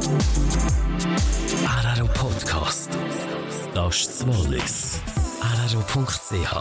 Araro Podcast. Das ist das Wallis. Araro.ch.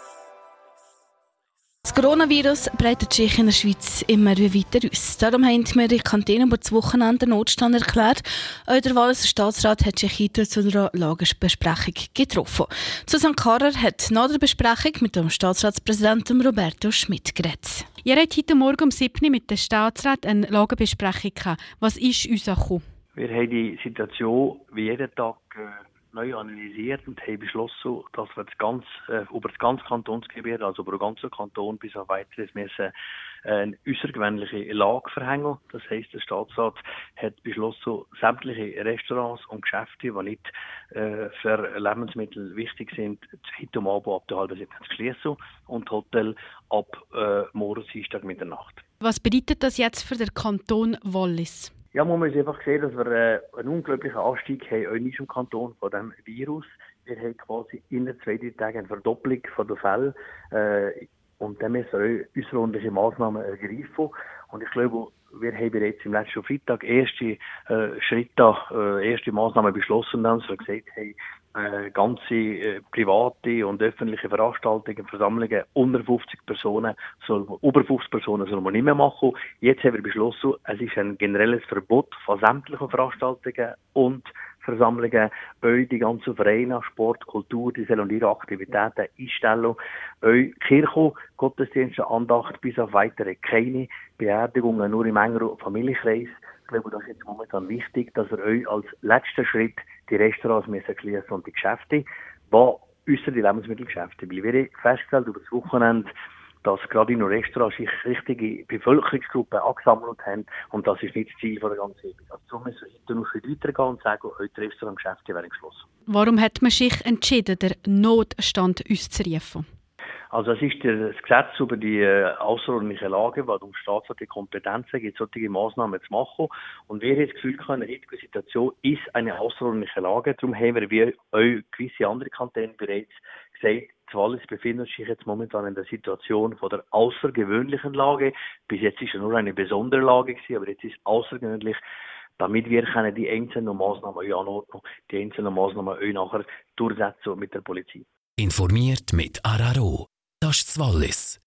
Das Coronavirus breitet sich in der Schweiz immer weiter aus. Darum haben wir die Kantine über das Wochenende Notstand erklärt. Auch der Walliser Staatsrat hat sich heute zu einer Lagebesprechung getroffen. Susanne Karrer hat nach der Besprechung mit dem Staatsratspräsidenten Roberto Schmidt geredet. Ihr habt heute Morgen um 7 Uhr mit dem Staatsrat eine Lagebesprechung gehabt. Was ist uns gekommen? Wir haben die Situation wie jeden Tag neu analysiert und haben beschlossen, dass wir über das ganze Kantonsgebiet, also über den ganzen Kanton bis auf Weiteres, müssen eine außergewöhnliche Lage verhängen. Das heisst, der Staatsrat hat beschlossen, sämtliche Restaurants und Geschäfte, die nicht für Lebensmittel wichtig sind, heute Abend ab der halben 7 zu schließen und Hotel ab morgen Dienstag Mitternacht. Was bedeutet das jetzt für den Kanton Wallis? Ja, man muss einfach sehen, dass wir einen unglaublichen Anstieg haben, auch in unserem Kanton von diesem Virus. Wir haben quasi in den 2-3 Tagen eine Verdopplung von den Fällen. Und dann müssen wir auch außerordentliche Massnahmen ergreifen. Und ich glaube, wir haben bereits im letzten Freitag erste Massnahmen beschlossen, dass wir gesagt haben, ganze private und öffentliche Veranstaltungen, Versammlungen unter 50 Personen, über 50 Personen soll man nicht mehr machen. Jetzt haben wir beschlossen, es ist ein generelles Verbot von sämtlichen Veranstaltungen und Versammlungen, auch die ganzen Vereine, Sport, Kultur, die sollen ihre Aktivitäten einstellen. Auch Kirche, Gottesdienste, Andacht, bis auf weitere keine Beerdigungen, nur im engeren Familienkreis. Ich glaube, das ist jetzt momentan wichtig, dass wir euch als letzten Schritt die Restaurants schließen und die Geschäfte, die außer die Lebensmittelgeschäfte. Weil wir haben festgestellt über das Wochenende, dass gerade in den Restaurants sich richtige Bevölkerungsgruppen angesammelt haben und das ist nicht das Ziel der ganzen Übung. Also so müssen wir heute noch weitergehen und sagen, heute Restaurantgeschäfte werden geschlossen. Warum hat man sich entschieden, den Notstand auszurufen? Also es ist das Gesetz über die außerordentliche Lage, weil dem Staatsrat die Kompetenzen gibt, solche Massnahmen zu machen. Und wir haben das Gefühl, eine heutige Situation ist eine außerordentliche Lage. Darum haben wir, wie auch gewisse andere Kantone bereits gesagt, das Wallis befindet sich jetzt momentan in der Situation von der außergewöhnlichen Lage. Bis jetzt ist es nur eine besondere Lage gewesen, aber jetzt ist es außergewöhnlich, damit wir können die einzelnen Massnahmen anordnen, die einzelnen Massnahmen auch nachher durchsetzen mit der Polizei. Informiert mit Araro. Das ist das Wallis.